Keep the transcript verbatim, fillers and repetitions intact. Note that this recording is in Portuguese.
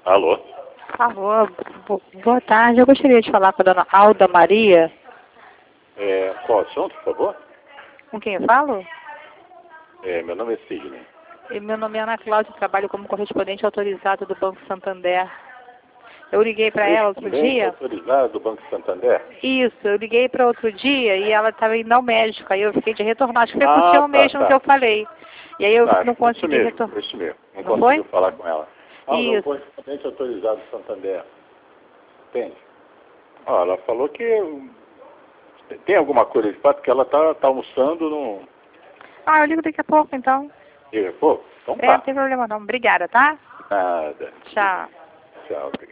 Alô? Alô, bo- boa tarde. Eu gostaria de falar com a dona Alda Maria. É, qual assunto, por favor? Com quem eu falo? É, meu nome é Sidney. E meu nome é Ana Cláudia, trabalho como correspondente autorizado do Banco Santander. Eu liguei para ela outro Correspondente dia. autorizado do Banco Santander? Isso, eu liguei para outro dia e ela estava indo ao médico. Aí eu fiquei de retornar. Acho que foi Ah, contigo tá, mesmo tá. que eu falei. E aí eu Tá, não isso consegui mesmo, retornar. isso mesmo. Não, Não conseguiu foi? falar com ela. Ah, o Isso. correspondente autorizado do Santander. Entende? Ah, ela falou que tem alguma coisa de fato que ela tá, tá almoçando no... Ah, eu ligo daqui a pouco então. E, pô, então É, não tá. tem problema não. Obrigada, tá? Nada. Tchau. Tchau, obrigado.